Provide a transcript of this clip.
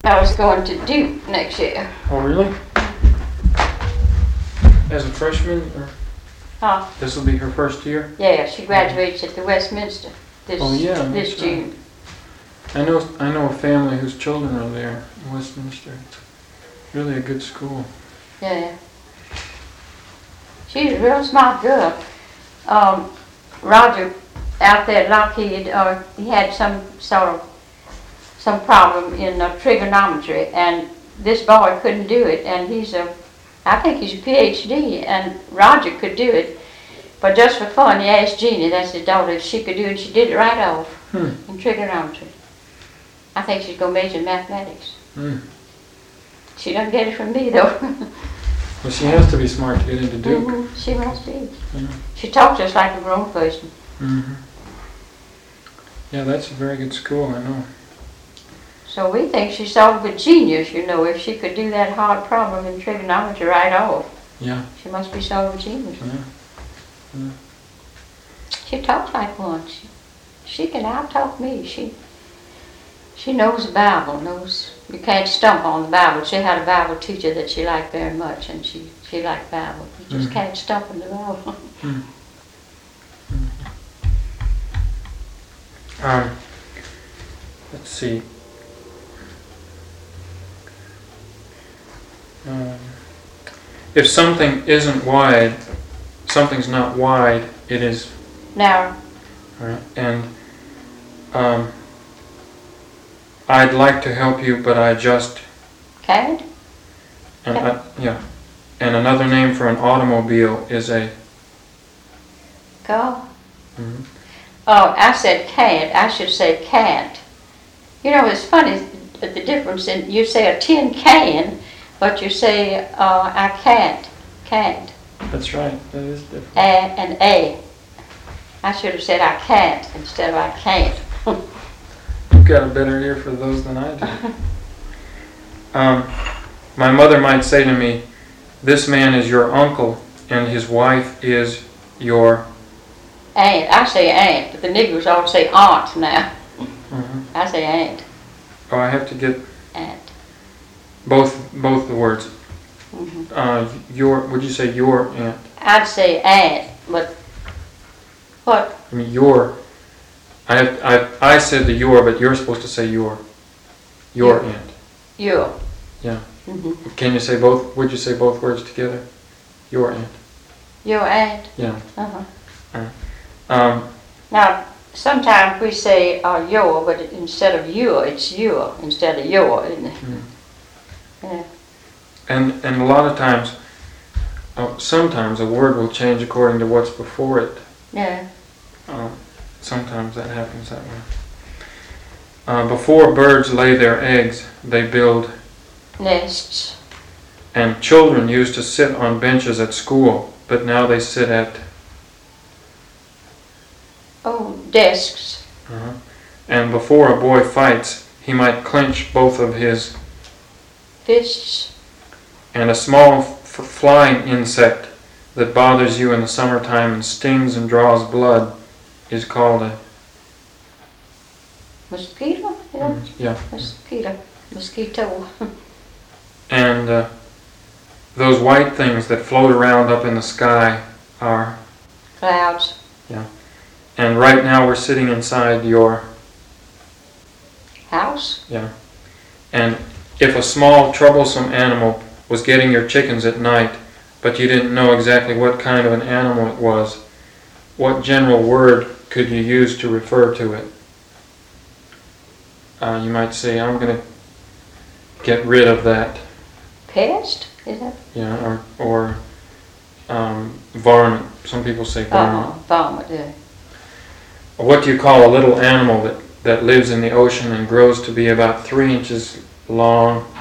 I was going to Duke next year. Oh, really? As a freshman, or Huh? this will be her first year? Yeah, she graduates at the Westminster this that's June. Right. I know a family whose children are there in Westminster. It's really a good school. Yeah. She's a real smart girl. Roger out there at Lockheed, he had some problem in trigonometry, and this boy couldn't do it, and I think he's a PhD, and Roger could do it, but just for fun, he asked Jeannie, that's his daughter, if she could do it, and she did it right off in trigonometry. I think she's going to major in mathematics. She doesn't get it from me, though. Well, she has to be smart to get into Duke. Mm-hmm. She must be. Yeah. She talks just like a grown person. Mm-hmm. Yeah, that's a very good school, I know. So we think she's sort of a genius, if she could do that hard problem in trigonometry right off. Yeah. She must be sort of a genius. Yeah. She talks like one. She can out-talk me. She knows the Bible, you can't stump on the Bible. She had a Bible teacher that she liked very much, and she liked Bible. You just can't stump on the Bible. Let's see. If something isn't wide, something's not wide, it is narrow. Right. And I'd like to help you, but I just can't. And and another name for an automobile is a car. Mm-hmm. Oh, I said can't. I should say can't. It's funny the difference in you say a tin can, but you say I can't. Can't. That's right. That is different. And a. I should have said I can't instead of I can't. You've got a better ear for those than I do. My mother might say to me, "This man is your uncle, and his wife is your aunt." I say aunt, but the niggers all say aunt now. Mm-hmm. I say aunt. Oh, I have to get aunt. Both the words. Mm-hmm. Would you say your aunt? I'd say aunt, but what? I mean your. I said the your, but you're supposed to say your aunt. Your. Yeah. Mm-hmm. Can you say both? Would you say both words together? Your aunt. Your aunt. Yeah. Now, sometimes we say your, but instead of your, it's your instead of your, isn't it? Mm. Yeah. And a lot of times, sometimes a word will change according to what's before it. Yeah. Sometimes that happens that way. Before birds lay their eggs, they build nests. And children used to sit on benches at school, but now they sit at desks. And before a boy fights, he might clench both of his fists. And a small flying insect that bothers you in the summertime and stings and draws blood is called a mosquito. Yeah. Mosquito. And those white things that float around up in the sky are clouds. Yeah. And right now we're sitting inside your house. Yeah. And if a small troublesome animal was getting your chickens at night, but you didn't know exactly what kind of an animal it was, what general word could you use to refer to it? You might say, "I'm going to get rid of that." Pest? Is that? Yeah, or varmint. Some people say varmint. Varmint, yeah. What do you call a little animal that lives in the ocean and grows to be about 3 inches long